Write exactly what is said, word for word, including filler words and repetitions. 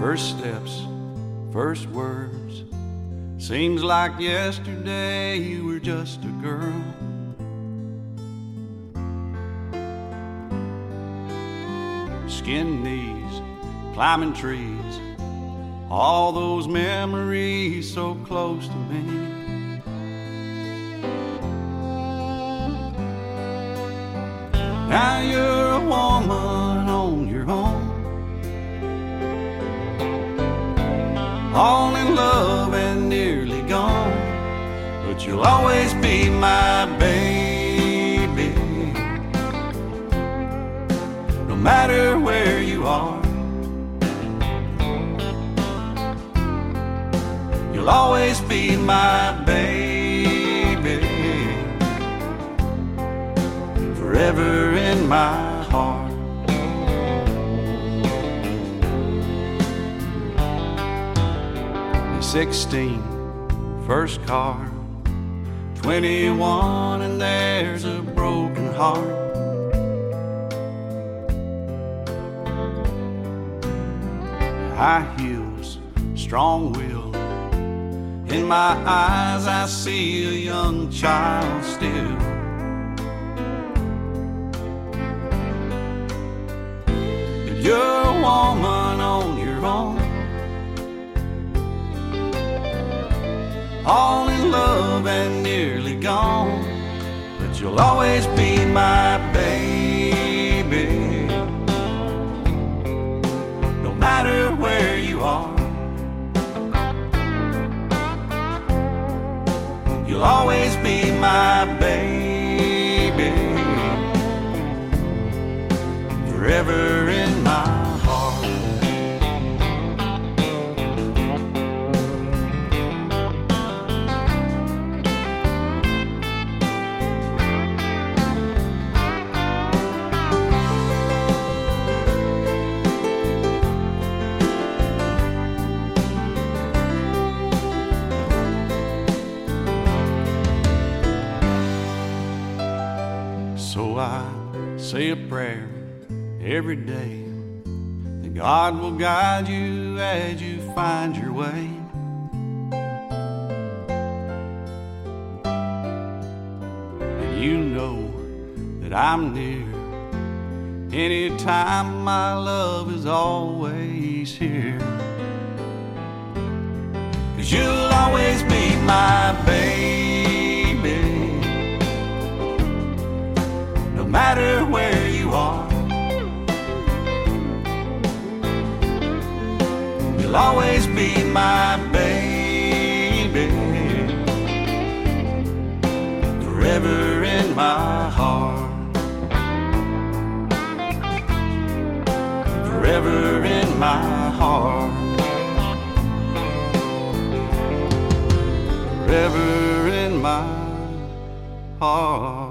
First steps, first words. Seems like yesterday you were just a girl. Skin knees, climbing trees, all those memories so close to me. Now you're a woman on your own, all in love and nearly gone, but you'll always be my baby, no matter where you are. You'll always be my baby, forever in my heart. Sixteen, first car. Twenty-one and there's a broken heart. High heels, strong will. In my eyes I see a young child still. But you're a woman on your own, all in love and nearly gone, but you'll always be my baby, no matter where you are. You'll always be my baby, forever in my heart. So I say a prayer every day that God will guide you as you find your way. And you know that I'm near anytime. My love is always here, 'cause you'll always be my baby, no matter where you are. You'll always be my baby, forever in my heart. Forever in my heart. Forever in my heart.